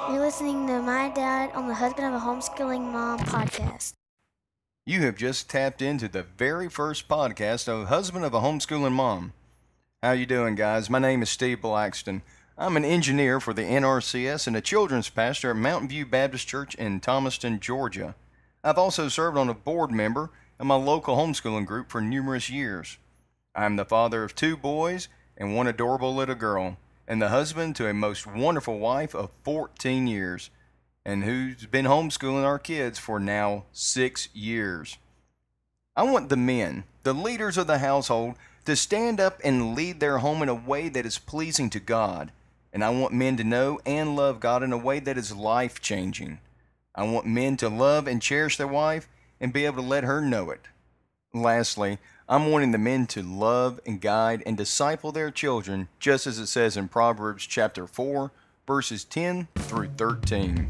You're listening to My Dad on the Husband of a Homeschooling Mom podcast. You have just tapped into the very first podcast of Husband of a Homeschooling Mom. How you doing, guys? My name is Steve Blackston. I'm an engineer for the NRCS and a children's pastor at Mountain View Baptist Church in Thomaston, Georgia. I've also served on a board member in my local homeschooling group for numerous years. I'm the father of 2 boys and 1 adorable little girl, and the husband to a most wonderful wife of 14 years, and who's been homeschooling our kids for now 6 years. I want the men, the leaders of the household, to stand up and lead their home in a way that is pleasing to God. And I want men to know and love God in a way that is life changing. I want men to love and cherish their wife and be able to let her know it. Lastly, I'm wanting the men to love and guide and disciple their children, just as it says in Proverbs chapter 4, verses 10 through 13.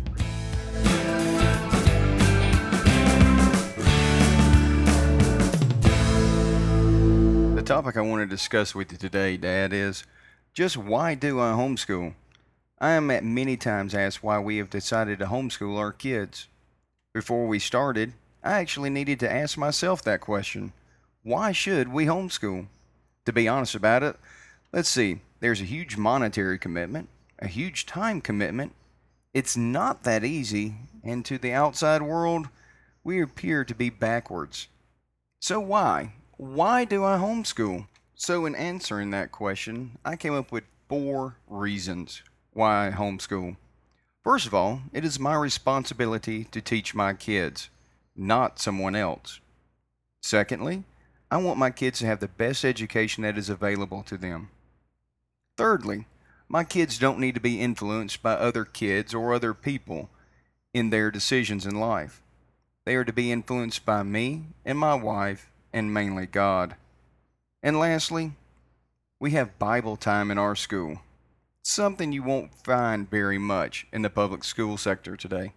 The topic I want to discuss with you today, Dad, is just why do I homeschool? I am at many times asked why we have decided to homeschool our kids. Before we started, I actually needed to ask myself that question. Why should we homeschool? To be honest about it, let's see, there's a huge monetary commitment, a huge time commitment. It's not that easy, and to the outside world, we appear to be backwards. So why? Why do I homeschool? So in answering that question, I came up with 4 reasons why I homeschool. First of all, it is my responsibility to teach my kids, not someone else. Secondly, I want my kids to have the best education that is available to them. Thirdly, my kids don't need to be influenced by other kids or other people in their decisions in life. They are to be influenced by me and my wife, and mainly God. And lastly, we have Bible time in our school, something you won't find very much in the public school sector today.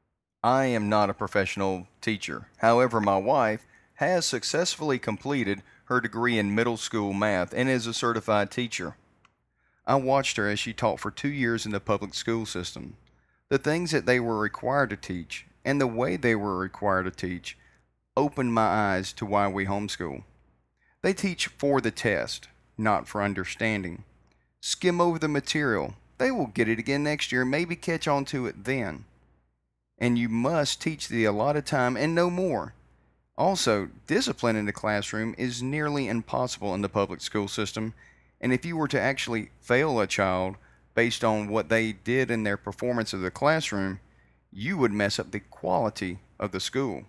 I am not a professional teacher. However, my wife has successfully completed her degree in middle school math and is a certified teacher. I watched her as she taught for 2 years in the public school system. The things that they were required to teach and the way they were required to teach opened my eyes to why we homeschool. They teach for the test, not for understanding. Skim over the material. They will get it again next year and maybe catch on to it then. And you must teach the allotted time and no more. Also, discipline in the classroom is nearly impossible in the public school system, and if you were to actually fail a child based on what they did in their performance of the classroom, you would mess up the quality of the school.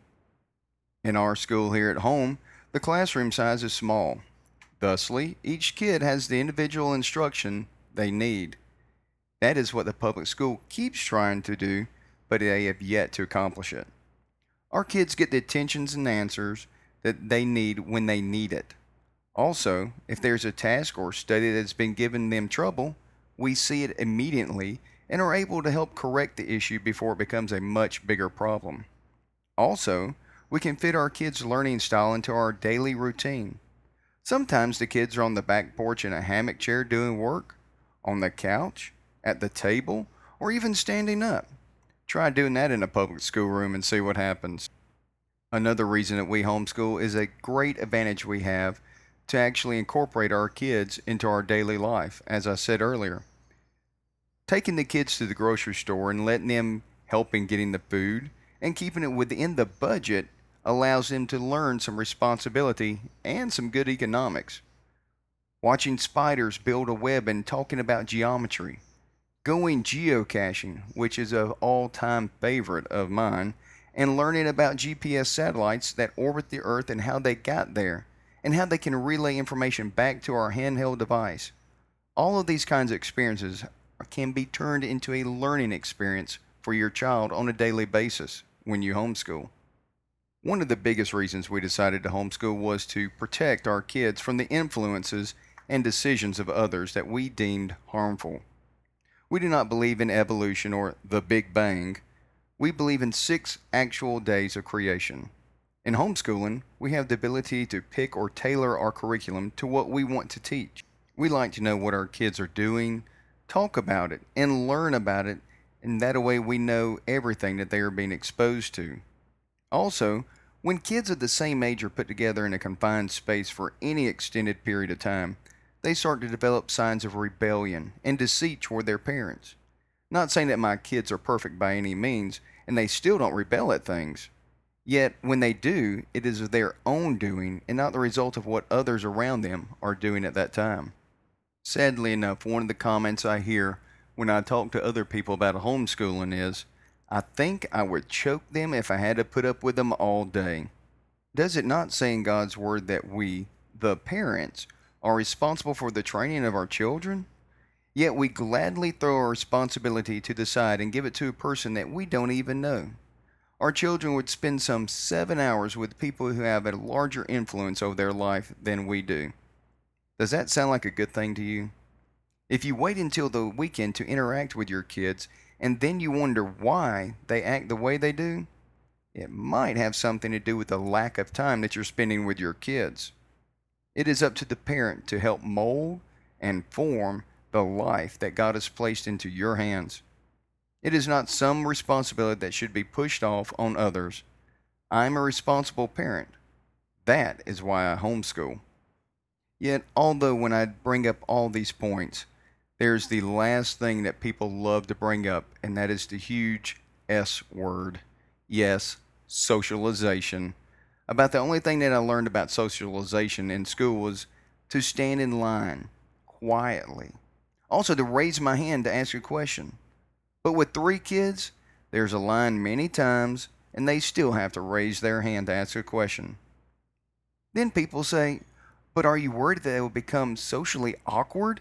In our school here at home, the classroom size is small. Thusly, each kid has the individual instruction they need. That is what the public school keeps trying to do, but they have yet to accomplish it. Our kids get the attentions and answers that they need when they need it. Also, if there's a task or study that's been giving them trouble, we see it immediately and are able to help correct the issue before it becomes a much bigger problem. Also, we can fit our kids' learning style into our daily routine. Sometimes the kids are on the back porch in a hammock chair doing work, on the couch, at the table, or even standing up. Try doing that in a public schoolroom and see what happens. Another reason that we homeschool is a great advantage we have to actually incorporate our kids into our daily life, as I said earlier. Taking the kids to the grocery store and letting them help in getting the food and keeping it within the budget allows them to learn some responsibility and some good economics. Watching spiders build a web and talking about geometry. Going geocaching, which is an all-time favorite of mine, and learning about GPS satellites that orbit the Earth and how they got there, and how they can relay information back to our handheld device. All of these kinds of experiences can be turned into a learning experience for your child on a daily basis when you homeschool. One of the biggest reasons we decided to homeschool was to protect our kids from the influences and decisions of others that we deemed harmful. We do not believe in evolution or the Big Bang. We believe in 6 actual days of creation. In homeschooling, we have the ability to pick or tailor our curriculum to what we want to teach. We like to know what our kids are doing, talk about it, and learn about it and that way we know everything that they are being exposed to. Also, when kids of the same age are put together in a confined space for any extended period of time, they start to develop signs of rebellion and deceit toward their parents. Not saying that my kids are perfect by any means, and they still don't rebel at things. Yet, when they do, it is of their own doing and not the result of what others around them are doing at that time. Sadly enough, one of the comments I hear when I talk to other people about homeschooling is, I think I would choke them if I had to put up with them all day. Does it not say in God's Word that we, the parents, are responsible for the training of our children? Yet we gladly throw our responsibility to the side and give it to a person that we don't even know. Our children would spend some 7 hours with people who have a larger influence over their life than we do. Does that sound like a good thing to you? If you wait until the weekend to interact with your kids and then you wonder why they act the way they do, it might have something to do with the lack of time that you're spending with your kids. It is up to the parent to help mold and form the life that God has placed into your hands. It is not some responsibility that should be pushed off on others. I'm a responsible parent. That is why I homeschool. Yet, although when I bring up all these points, there's the last thing that people love to bring up, and that is the huge S word. Yes, socialization. About the only thing that I learned about socialization in school was to stand in line quietly. Also, to raise my hand to ask a question. But with 3 kids, there's a line many times, and they still have to raise their hand to ask a question. Then people say, but are you worried that it will become socially awkward?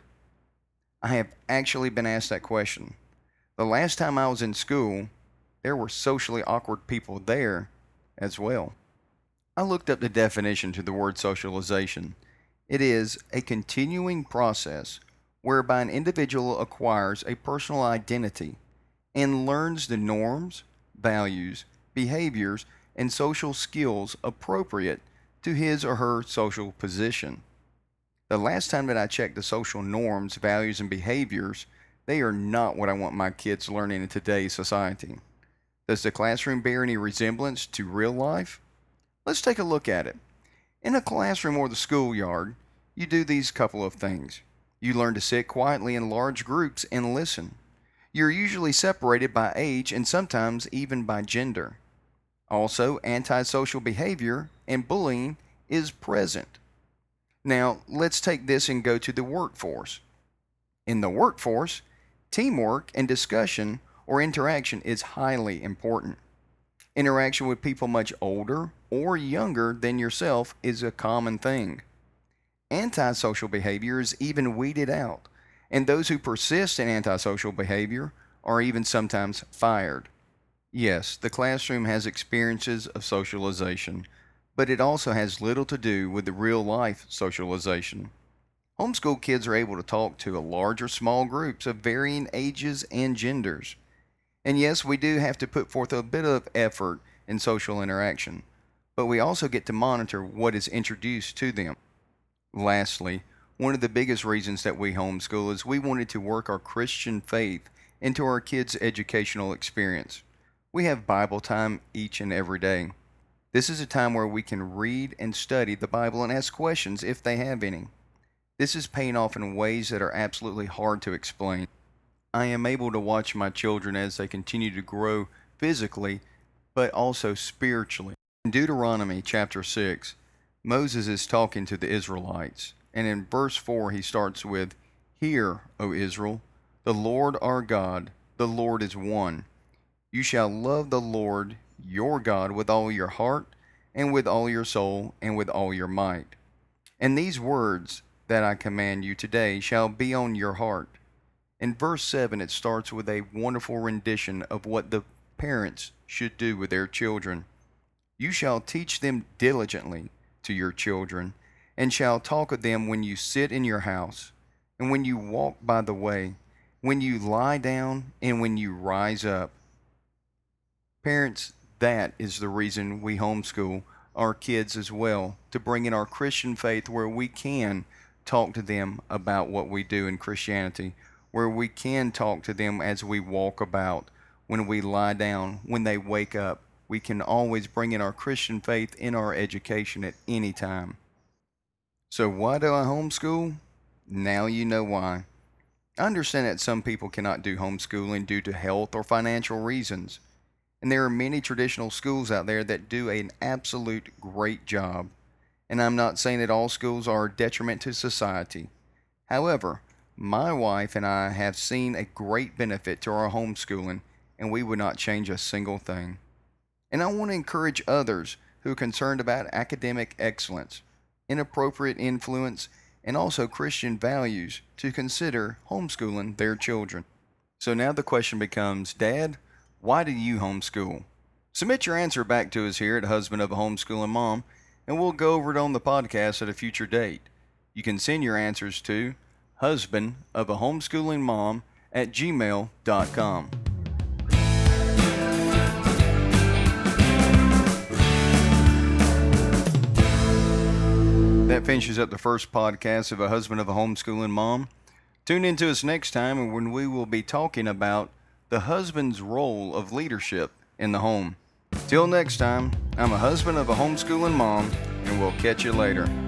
I have actually been asked that question. The last time I was in school, there were socially awkward people there as well. I looked up the definition to the word socialization. It is a continuing process whereby an individual acquires a personal identity and learns the norms, values, behaviors, and social skills appropriate to his or her social position. The last time that I checked the social norms, values, and behaviors, they are not what I want my kids learning in today's society. Does the classroom bear any resemblance to real life? Let's take a look at it. In a classroom or the schoolyard, you do these couple of things. You learn to sit quietly in large groups and listen. You're usually separated by age and sometimes even by gender. Also, antisocial behavior and bullying is present. Now, let's take this and go to the workforce. In the workforce, teamwork and discussion or interaction is highly important. Interaction with people much older or younger than yourself is a common thing. Antisocial behavior is even weeded out, and those who persist in antisocial behavior are even sometimes fired. Yes, the classroom has experiences of socialization, but it also has little to do with the real life socialization. Homeschool kids are able to talk to a large or small groups of varying ages and genders. And yes, we do have to put forth a bit of effort in social interaction, but we also get to monitor what is introduced to them. Lastly, one of the biggest reasons that we homeschool is we wanted to work our Christian faith into our kids' educational experience. We have Bible time each and every day. This is a time where we can read and study the Bible and ask questions if they have any. This is paying off in ways that are absolutely hard to explain. I am able to watch my children as they continue to grow physically, but also spiritually. In Deuteronomy chapter 6, Moses is talking to the Israelites, and in verse 4 he starts with, Hear, O Israel, the Lord our God, the Lord is one. You shall love the Lord your God with all your heart, and with all your soul, and with all your might. And these words that I command you today shall be on your heart. In verse 7, it starts with a wonderful rendition of what the parents should do with their children. You shall teach them diligently to your children, and shall talk of them when you sit in your house, and when you walk by the way, when you lie down, and when you rise up. Parents, that is the reason we homeschool our kids as well, to bring in our Christian faith where we can talk to them about what we do in Christianity, where we can talk to them as we walk about, when we lie down, when they wake up. We can always bring in our Christian faith in our education at any time. So, why do I homeschool? Now you know why. I understand that some people cannot do homeschooling due to health or financial reasons. And there are many traditional schools out there that do an absolute great job. And I'm not saying that all schools are a detriment to society. However, my wife and I have seen a great benefit to our homeschooling, and we would not change a single thing. And I want to encourage others who are concerned about academic excellence, inappropriate influence, and also Christian values to consider homeschooling their children. So now the question becomes, Dad, why do you homeschool? Submit your answer back to us here at Husband of a Homeschooling Mom, and we'll go over it on the podcast at a future date. You can send your answers to husbandofahomeschooling.mom@gmail.com. That finishes up the first podcast of A Husband of a Homeschooling Mom. Tune in to us next time when we will be talking about the husband's role of leadership in the home. Till next time, I'm a husband of a homeschooling mom, and we'll catch you later.